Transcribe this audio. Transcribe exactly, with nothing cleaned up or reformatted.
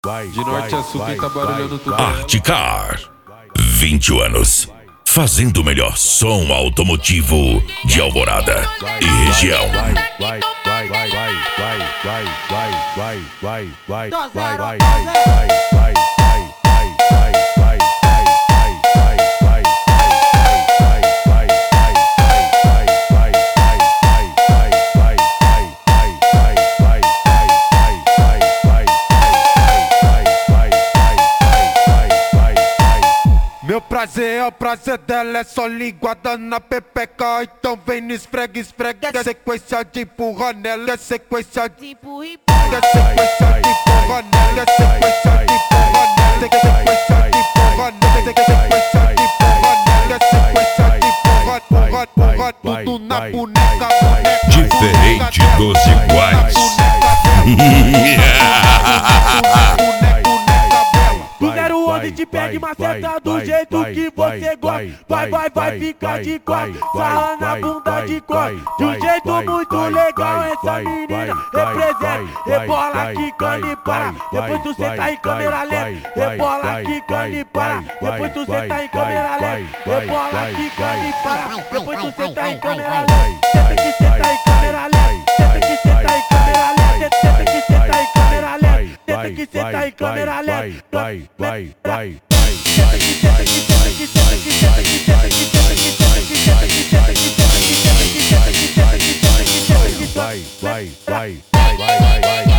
De norte a sul, quem tá barulhando tudo. Artecar, vinte anos, fazendo o melhor som automotivo de Alvorada e região. Meu prazer é o prazer dela, é só linguada na pepeca. Então vem no esfrega, esfrega. É sequência de empurra nela, é sequência de empurra, é sequência de empurra nela, é sequência de empurra nela, é sequência de empurra nela, é sequência de empurra nela, é sequência de empurra, empurra, empurra, tudo na boneca, boneca. Diferente dos iguais. Do zero onze te pede maceta do jeito que você gosta. Vai, vai, vai ficar de quatro, sarra na bunda de cor. De um jeito muito legal essa menina representa. Rebola, quicando e para, depois tu senta em câmera lenta. Rebola, quicando e para, depois tu senta em câmera lenta. Rebola, quicando e para, depois tu senta em câmera lenta. Senta que senta em câmera lenta, senta que senta em câmera lenta, senta que senta em câmera lenta, senta que senta em câmera lenta. Vai, vai, vai. Senta que senta que senta que senta que senta que senta que senta que senta que senta que senta que senta que senta que senta que senta que senta que senta que senta que Vai, vai, vai, vai, vai, vai.